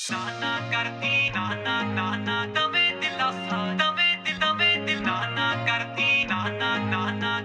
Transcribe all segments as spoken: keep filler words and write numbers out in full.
ਨਾ ਨਾ ਕਰਦੀ ਨਾ ਨਾ ਨਾ ਨਾ ਦਵੇ ਦਿਲਾਸਾ ਦਵੇ ਦਿਲ ਦਵੇ ਦਿਲ ਨਾ ਨਾ ਕਰਦੀ ਨਾ ਨਾ ਨਾ ਨਾ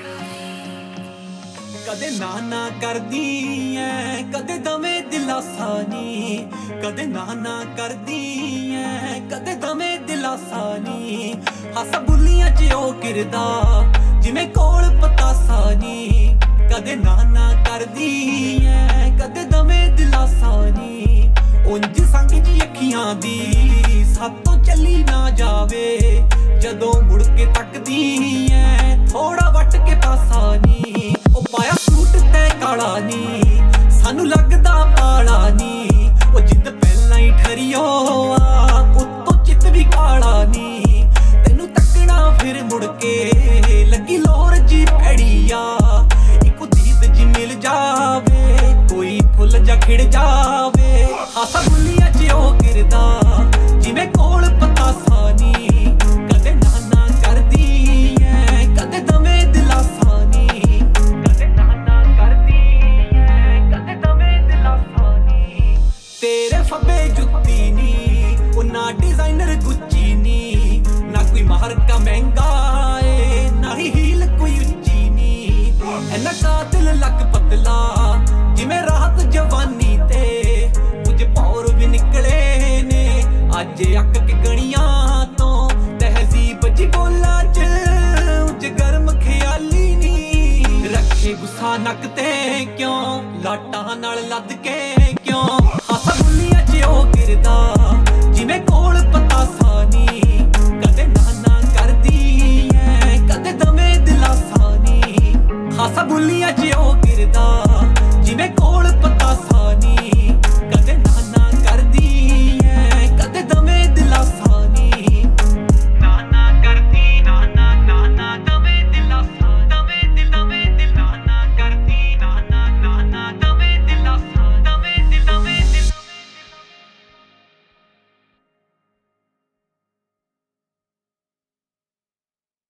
ਕਦੇ ਨਾ ਨਾ ਕਰਦੀ ਐ ਕਦੇ ਦਵੇਂ ਦਿਲਾਸਾ ਨੀ ਕਦੇ ਨਾ ਨਾ ਕਰਦੀ ਐ ਕਦੇ ਦਵੇਂ ਦਿਲਾਸਾ ਨੀ ਹੱਸ ਬੁੱਲੀਆਂ ਚ ਉਹ ਕਿਰਦਾ ਜਿਵੇਂ ਕੋਲ ਪਤਾਸਾ ਨੀ ਕਦੇ ਨਾ ਨਾ ਕਰਦੀ ਐ ਕਦੇ ਦਵੇਂ ਦਿਲਾਸਾ ਨੀ ਉਂਝ ਸੰਗ ਜੀ ਅੱਖੀਆਂ ਦੀ ਸਾਤੋਂ ਚੱਲੀ ਨਾ ਜਾਵੇ ਜਦੋਂ ਮੁੜ ਕੇ ਤੱਕਦੀ ਐ ਥੋੜਾ ਵੱਟ ਕੇ ਪਾਸਾ ਨੀ ਉਹ ਪਾਇਆ ਸੂਟ ਤੇ ਕਾਲਾ ਨੀ ਸਾਨੂੰ ਲੱਗਦਾ ਪਾਲਾ ਨੀ ਉਹ ਜਿੱਦ ਪਹਿਲਾਂ ਹੀ ਠਰੀਓ ਆ ਉੱਤੋਂ ਚਿੱਤ ਵੀ ਕਾਲਾ ਨੀ ਤੈਨੂੰ ਤੱਕਣਾ ਫਿਰ ਮੁੜ ਕੇ ਲੱਗੀ ਲੋਰ ਜੀ ਭੈੜੀ ਆ ਇੱਕੋ ਦੀਦ ਜੀ ਮਿਲ ਜਾਵੇ ਕੋਈ ਫੁੱਲ ਜਾ ਖਿੜ ਜਾਵੇ ਹਾਸਾ ਬੁੱਲੀਆਂ ਚ ਉਹ ਗਿਰਦਾ ਜਿਵੇਂ ਕੋਲ ਪਤਾਸਾ ਨੀ ਕਦੇ ਨਾ ਨਾ ਕਰਦੀ ਐ ਕਦੇ ਦਵੇਂ ਦਿਲਾਸਾ ਨੀ ਕਦੇ ਨਾ ਨਾ ਕਰਦੀ ਐ ਕਦੇ ਦਵੇਂ ਦਿਲਾਸਾ ਨੀ ਤੇਰੇ ਫੱਬੇ ਜੁੱਤੀ ਨੀ ਉਹ ਨਾ ਡਿਜ਼ਾਈਨਰ ਗੁੱਚੀ ਨੀ ਨਾ ਕੋਈ ਮਾਰਕਾ ਮਹਿੰਗਾ ਏ ਨਾ ਹੀ ਹੀਲ ਕੋਈ ਉੱਚੀ ਨੀ ਐਨਾ ਕਾਤਲ ਲੱਕ ਪਤਲਾ ਜਿਵੇਂ ਰਾਹਤ ਜਵਾਨੀ ਤੇ ਕੁਝ ਪੌਰ ਵੀ ਨਿਕਲੇ ਨੇ ਅੱਜ ਅੱਕ ਕੇ ਗਣੀਆਂ ਤੋਂ ਤਹਿਜ਼ੀਬ ਜੀ ਬੋਲਾਂ ਚ ਉੱਜ ਗਰਮ ਖਿਆਲੀ ਨੀ ਰੱਖੇ ਗੁੱਸਾ ਨੱਕ ਤੇ ਕਿਉਂ ਲਾਟਾਂ ਨਾਲ ਲੱਦ ਕੇ ਕਿਉਂ ਹਾਸਾ ਬੁੱਲੀਆਂ ਚ ਉਹ ਗਿਰਦਾ ਜਿਵੇਂ ਕੋਲ ਪਤਾਸਾ ਨੀ ਕਦੇ ਨਾ ਨਾ ਕਰਦੀ ਐ ਕਦੇ ਦਵੇਂ ਦਿਲਾਸਾ ਨੀ ਹਾਸਾ ਬੁੱਲੀਆਂ ਚ ਉਹ ਗਿਰਦਾ ਜਿਵੇਂ